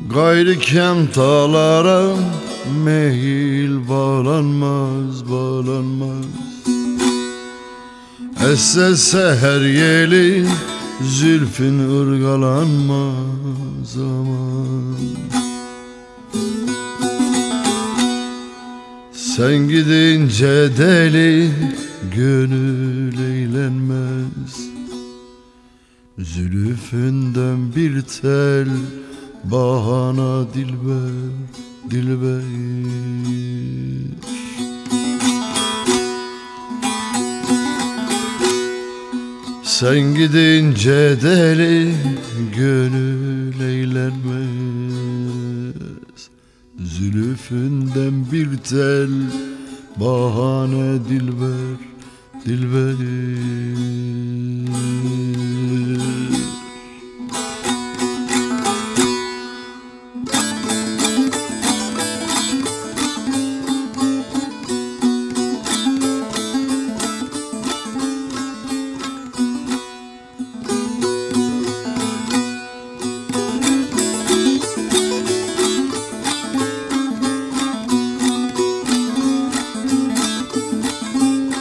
Gayrı kemtalara meyil bağlanmaz, bağlanmaz. Esse seher yeli zülfün ırgalanmaz aman. Sen gidince deli gönül eğlenmez. Zülfünden bir tel bahana dilber, dilber. Sen gidince deli gönül eğlenmez. Zülfünden bir tel bahane dilber, dilber.